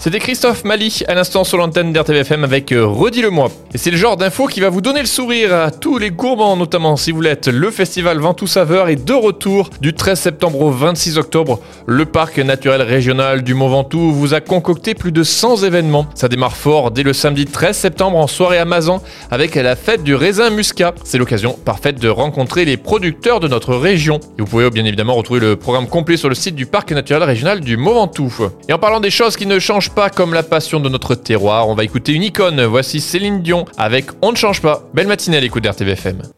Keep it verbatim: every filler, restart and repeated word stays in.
C'était Christophe Mali à l'instant sur l'antenne d'R T V F M avec euh, Redis-le-moi. Et c'est le genre d'info qui va vous donner le sourire à tous les gourmands, notamment si vous l'êtes. Le festival Ventoux Saveur est de retour du treize septembre au vingt-six octobre. Le parc naturel régional du Mont Ventoux vous a concocté plus de cent événements. Ça démarre fort dès le samedi treize septembre en soirée à Mazan avec la fête du raisin muscat. C'est l'occasion parfaite de rencontrer les producteurs de notre région. Et vous pouvez bien évidemment retrouver le programme complet sur le site du parc naturel régional du Mont Ventoux. Et en parlant des choses qui ne changent pas comme la passion de notre terroir, on va écouter une icône. Voici Céline Dion avec On ne change pas. Belle matinée à l'écoute d'R T V F M.